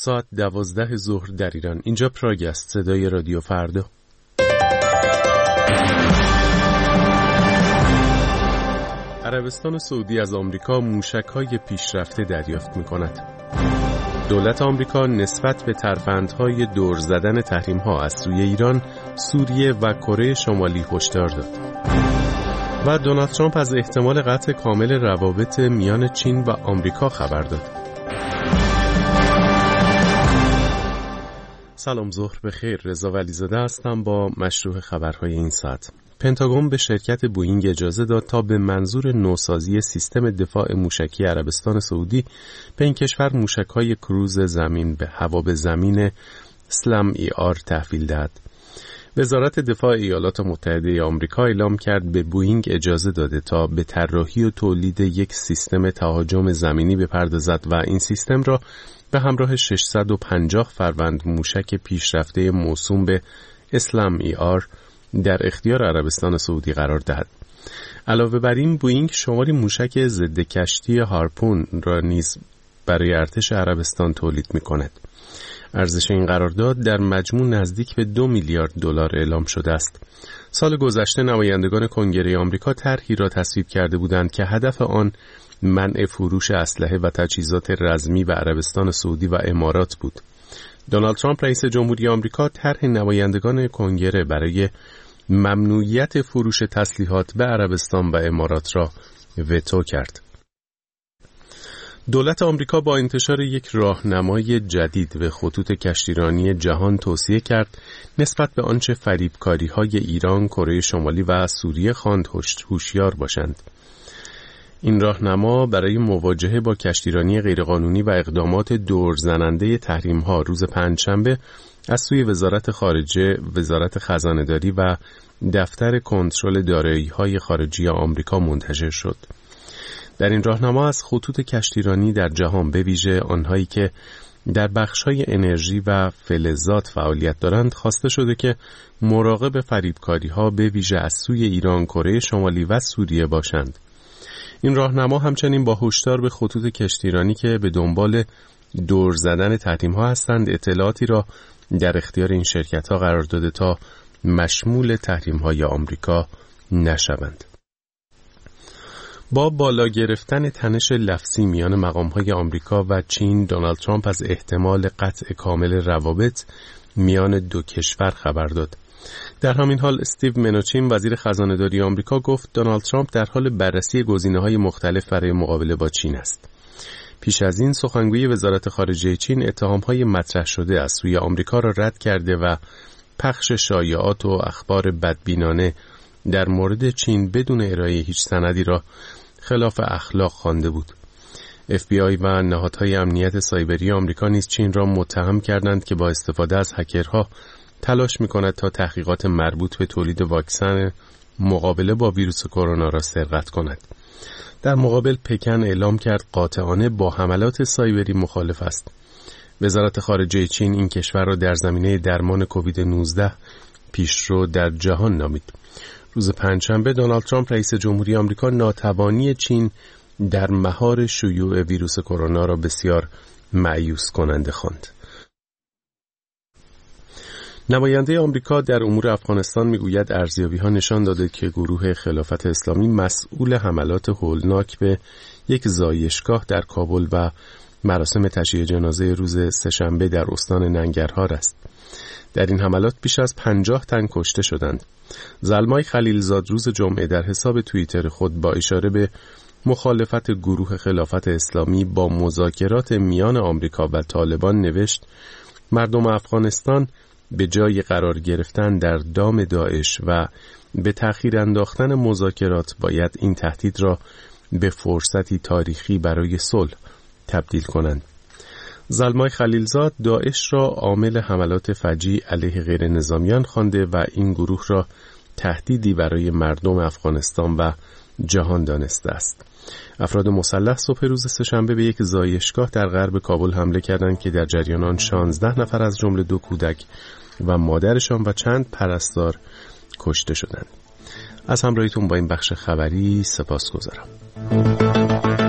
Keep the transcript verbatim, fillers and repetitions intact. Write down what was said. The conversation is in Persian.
ساعت دوازده ظهر در ایران. اینجا پراگ است، صدای رادیو فردا. عربستان سعودی از آمریکا موشک‌های پیشرفته دریافت می‌کند. دولت آمریکا نسبت به ترفندهای دور زدن تحریم‌ها از سوی ایران، سوریه و کره شمالی هشدار داد. و دونالد ترامپ از احتمال قطع کامل روابط میان چین و آمریکا خبر داد. سلام، ظهر بخیر. رضا ولیزاده هستم با مشروع خبرهای این ساعت. پنتاگون به شرکت بوئینگ اجازه داد تا به منظور نوسازی سیستم دفاع موشکی عربستان سعودی به این کشور موشک‌های کروز زمین به هوا به زمین اسلم ای آر تحویل دهد. وزارت دفاع ایالات متحده آمریکا اعلام کرد به بوئینگ اجازه داده تا به طراحی و تولید یک سیستم تهاجم زمینی بپردازد و این سیستم را به همراه ششصد و پنجاه فروند موشک پیشرفته موسوم به اسلم ای آر در اختیار عربستان سعودی قرار دهد. علاوه بر این، بوئینگ شماری موشک ضد کشتی هارپون را نیز برای ارتش عربستان تولید می‌کند. ارزش این قرارداد در مجموع نزدیک به دو میلیارد دلار اعلام شده است. سال گذشته نمایندگان کنگره آمریکا طرحی را تصویب کرده بودند که هدف آن منع فروش اسلحه و تجهیزات رزمی به عربستان سعودی و امارات بود. دونالد ترامپ رئیس جمهوری آمریکا طرح نمایندگان کنگره برای ممنوعیت فروش تسلیحات به عربستان و امارات را وتو کرد. دولت آمریکا با انتشار یک راهنمای جدید به خطوط کشتیرانی جهان توصیه کرد نسبت به آنچه فریبکاری‌های ایران، کره شمالی و سوریه خواند هوشیار باشند. این راهنما برای مواجهه با کشتیرانی غیرقانونی و اقدامات دورزننده تحریم‌ها روز پنجشنبه از سوی وزارت خارجه، وزارت خزانه‌داری و دفتر کنترل دارایی‌های خارجی آمریکا منتشر شد. در این راهنما از خطوط کشتیرانی در جهان، به ویژه آنهایی که در بخش‌های انرژی و فلزات فعالیت دارند، خواسته شده که مراقب فریبکاری‌ها به ویژه از سوی ایران، کره شمالی و سوریه باشند. این راهنما همچنین با هشدار به خطوط کشتیرانی که به دنبال دور زدن تحریم‌ها هستند، اطلاعاتی را در اختیار این شرکت‌ها قرار داده تا مشمول تحریم‌های آمریکا نشوند. با بالا گرفتن تنش لفظی میان مقام‌های آمریکا و چین، دونالد ترامپ از احتمال قطع کامل روابط میان دو کشور خبر داد. در همین حال استیو منوچین، وزیر خزانه‌داری آمریکا، گفت دونالد ترامپ در حال بررسی گزینه‌های مختلف برای مقابله با چین است. پیش از این سخنگوی وزارت خارجه چین اتهام‌های مطرح شده از سوی آمریکا را رد کرده و پخش شایعات و اخبار بدبینانه در مورد چین بدون ارائه هیچ سندی را خلاف اخلاق خوانده بود. اف بی آی و نهادهای امنیت سایبری آمریکا نیز چین را متهم کردند که با استفاده از هکرها تلاش می‌کند تا تحقیقات مربوط به تولید واکسن مقابله با ویروس کرونا را سرقت کند. در مقابل پکن اعلام کرد قاطعانه با حملات سایبری مخالف است. وزارت خارجه چین این کشور را در زمینه درمان کووید نوزده پیشرو در جهان نامید. روز پنجشنبه دونالد ترامپ رئیس جمهوری آمریکا ناتوانی چین در مهار شیوع ویروس کرونا را بسیار مایوس کننده خواند. نماینده آمریکا در امور افغانستان میگوید ارزیابی‌ها نشان داده که گروه خلافت اسلامی مسئول حملات هولناک به یک زایشگاه در کابل و مراسم تشییع جنازه روز سه‌شنبه در استان ننگرهار است. در این حملات بیش از پنجاه تن کشته شدند. زلمای خلیلزاد روز جمعه در حساب توییتر خود با اشاره به مخالفت گروه خلافت اسلامی با مذاکرات میان آمریکا و طالبان نوشت: مردم افغانستان به جای قرار گرفتن در دام داعش و به تأخیر انداختن مذاکرات باید این تهدید را به فرصتی تاریخی برای صلح تبدیل کنند. زلمای خلیلزاد داعش را عامل حملات فجیع علیه غیر نظامیان خوانده و این گروه را تهدیدی برای مردم افغانستان و جهان دانسته است. افراد مسلح صبح روز سه‌شنبه به یک زایشگاه در غرب کابل حمله کردند که در جریان آن شانزده نفر از جمله دو کودک و مادرشان و چند پرستار کشته شدند. از همراهیتون با این بخش خبری سپاسگزارم.